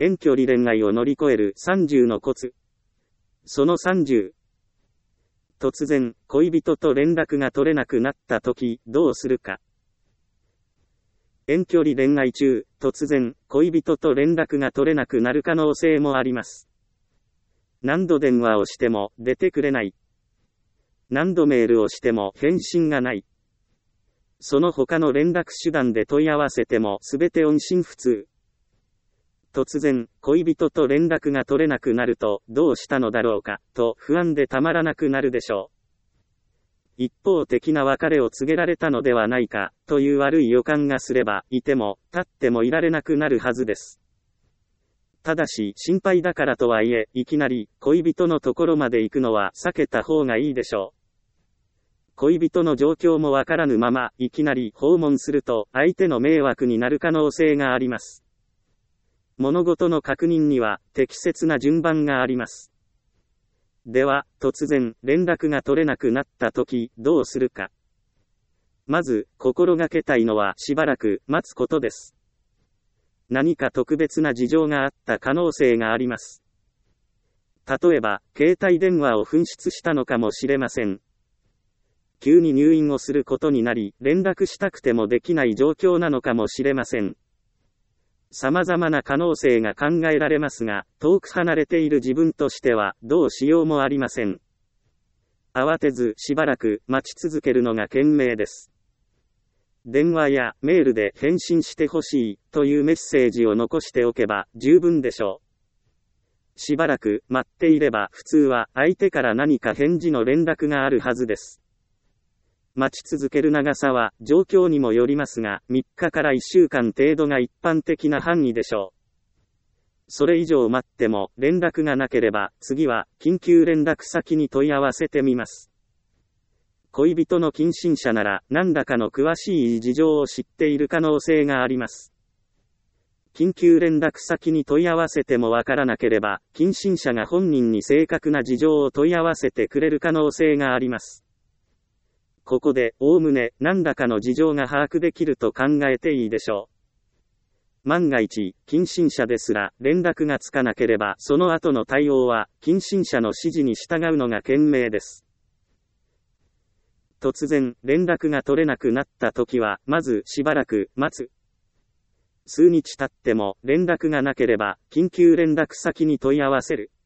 遠距離恋愛を乗り越える30のコツ。その30。突然、恋人と連絡が取れなくなった時、どうするか。遠距離恋愛中、突然、恋人と連絡が取れなくなる可能性もあります。何度電話をしても出てくれない。何度メールをしても返信がない。その他の連絡手段で問い合わせてもすべて音信不通。突然、恋人と連絡が取れなくなると、どうしたのだろうか、と不安でたまらなくなるでしょう。一方的な別れを告げられたのではないか、という悪い予感がすれば、いても、立ってもいられなくなるはずです。ただし、心配だからとはいえ、いきなり、恋人のところまで行くのは避けた方がいいでしょう。恋人の状況もわからぬまま、いきなり訪問すると、相手の迷惑になる可能性があります。物事の確認には、適切な順番があります。では、突然、連絡が取れなくなった時、どうするか。まず、心がけたいのはしばらく待つことです。何か特別な事情があった可能性があります。例えば、携帯電話を紛失したのかもしれません。急に入院をすることになり、連絡したくてもできない状況なのかもしれません。様々な可能性が考えられますが、遠く離れている自分としては、どうしようもありません。慌てず、しばらく待ち続けるのが賢明です。電話やメールで返信してほしい、というメッセージを残しておけば、十分でしょう。しばらく待っていれば、普通は相手から何か返事の連絡があるはずです。待ち続ける長さは状況にもよりますが、3日から1週間程度が一般的な範囲でしょう。それ以上待っても連絡がなければ、次は緊急連絡先に問い合わせてみます。恋人の近親者なら何らかの詳しい事情を知っている可能性があります。緊急連絡先に問い合わせてもわからなければ、近親者が本人に正確な事情を問い合わせてくれる可能性があります。ここで、おおむね、何らかの事情が把握できると考えていいでしょう。万が一、近親者ですら、連絡がつかなければ、その後の対応は、近親者の指示に従うのが賢明です。突然、連絡が取れなくなった時は、まず、しばらく、待つ。数日経っても、連絡がなければ、緊急連絡先に問い合わせる。